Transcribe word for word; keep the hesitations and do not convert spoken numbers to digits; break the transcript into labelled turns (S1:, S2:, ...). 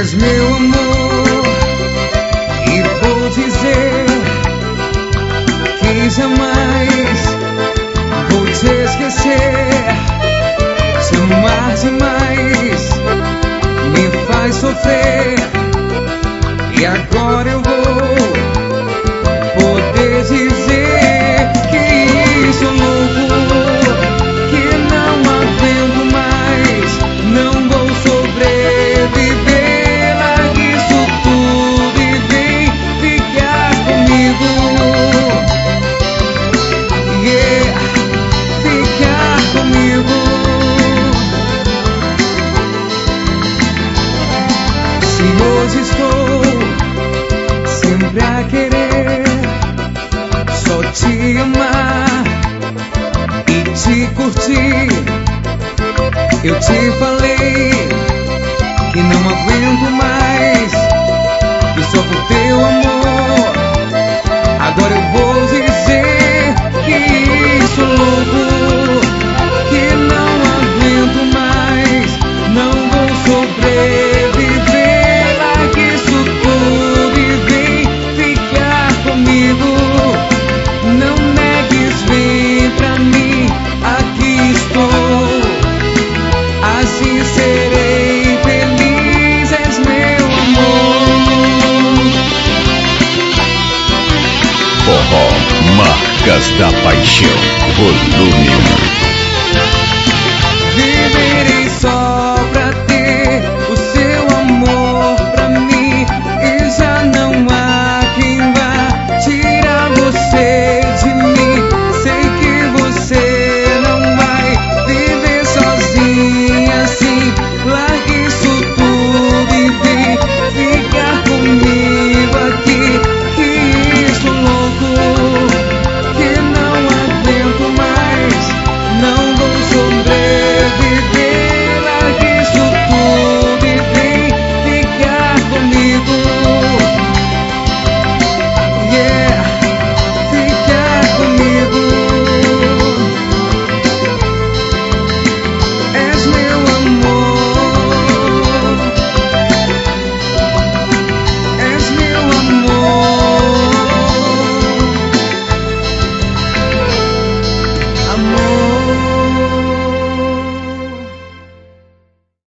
S1: És meu amor e vou dizer que jamais vou te esquecer. Te amar demais me faz sofrer, e agora eu vou poder dizer que sou louco, que não aguento mais, não vou sobreviver. Largue isso tudo e vem ficar comigo. Yeah, ficar comigo. Se hoje estou sempre a querer só te amar e te curtir, eu te falei que não aguento mais, que só por teu amor. Agora eu vou dizer que sou louco, que não aguento mais, não vou sobreviver. Largue isso tudo e vem ficar comigo. Não negues, vem pra mim, aqui estou. Assim serei feliz, és meu amor.
S2: Forró, Marcas da Paixão, volume um.
S1: Viverei só